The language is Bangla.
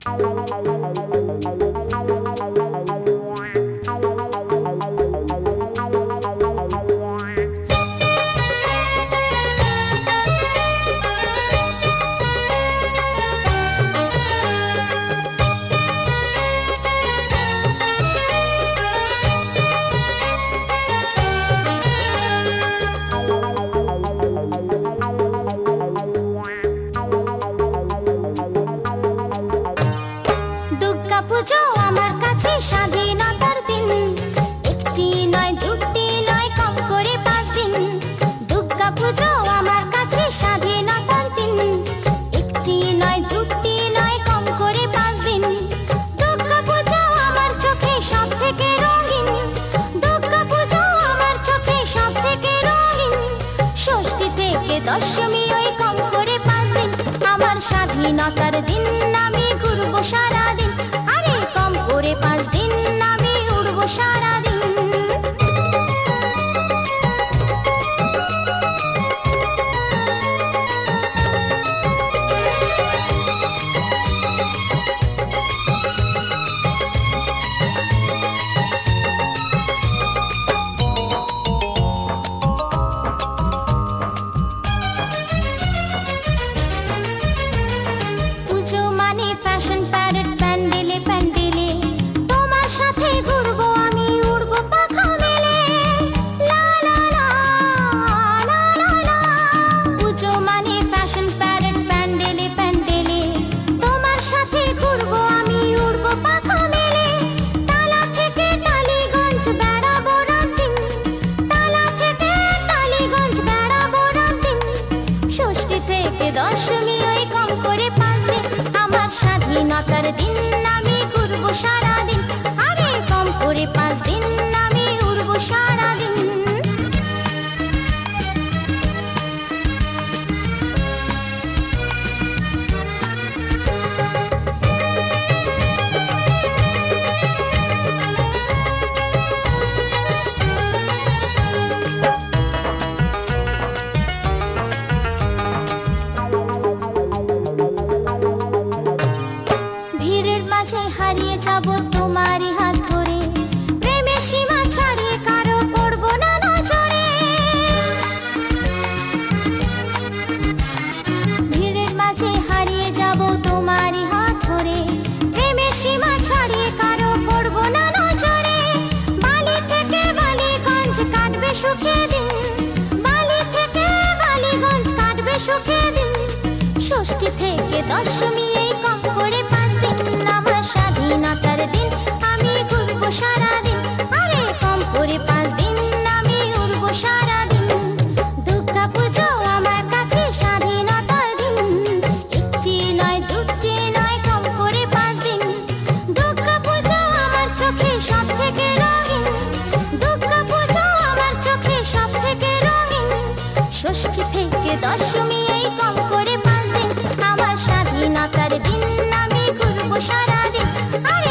পুজো আমার কাছে স্বাধীনতার দিন, একটি নয় দুটি নয় কম করে 5 দিন। দুর্গা পুজো আমার কাছে স্বাধীনতার দিন, একটি নয় দুটি নয় কম করে 5 দিন। দুর্গা পুজো আমার চোখে সব থেকে রঙিন, দুর্গা পুজো আমার চোখে সব থেকে রঙিন। ষষ্ঠী থেকে দশমী ওই কম করে 5 দিন। আমার স্বাধীনতার দিন আমি ঘুরবো সারাদিন, আরে কম করে 5 দিন আমি উড়বো সারাদিন। পুজো মানে ফ্যাশন প্যারেড, প্যান্ডেলে প্যান্ডেলে তোমার সাথে ঘুরবো আমি, উড়বো পাখা মেলে। লা লা লা লা লা লা। পুজো মানে ফ্যাশন প্যারেড, প্যান্ডেলে প্যান্ডেলে তোমার সাথে ঘুরবো আমি, উড়বো পাখা মেলে। তালা থেকে টালিগঞ্জ বেড়াবো রাতদিন, তালা থেকে টালিগঞ্জ বেড়াবো রাতদিন। ষষ্ঠী থেকে দশমী ওই কম করে 5 দিন। আমার স্বাধীনতার দিন আমি ঘুরবো সারাদিন, আরে কম করে 5 দিন আমি উড়বো সারাদিন। ভিড়ের মাঝে হারিয়ে যাব তোমারই হাত ধরে, প্রেমের সীমা ছাড়িয়ে কারো পড়বো না নজরে। ভিড়ের মাঝে হারিয়ে যাব তোমারই হাত ধরে, প্রেমের সীমা ছাড়িয়ে কারো পড়বো না নজরে। বালি থেকে বালিগঞ্জ কাটবে সুখে দিন, বালি থেকে বালিগঞ্জ কাটবে সুখে দিন। ষষ্ঠী থেকে দশমী এই কম করে 5 দিন। আমার স্বাধীনতার দিন আমি ঘুরবো সারাদিন, আরে কম করে 5 দিন আমি উড়বো সারাদিন। দুর্গা পুজো আমার কাছে স্বাধীনতার দিন, একটি নয় দুটি নয় কম করে 5 দিন। দুর্গা পুজো আমার চোখে সব থেকে রঙিন, দুর্গা পুজো আমার চোখে সব থেকে রঙিন। ষষ্ঠী থেকে দশমী এই কম করে 5 দিন। আমার স্বাধীনতার দিন আমি ঘুরবো সারাদিন, আরে